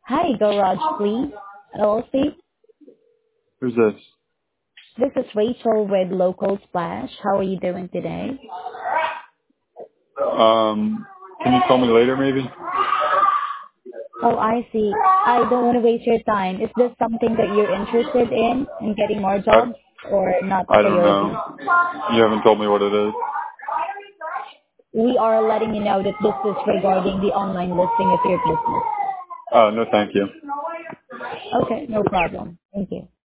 Hi, Garage Please, LLC. Who's this? This is Rachel with Local Splash. How are you doing today? Can you call me later maybe? Oh, I see. I don't want to waste your time. Is this something that you're interested in getting more I, jobs, or not a I don't priority? know. You haven't told me what it is. We are letting you know that this is regarding the online listing of your business. No thank you. Okay, no problem. Thank you.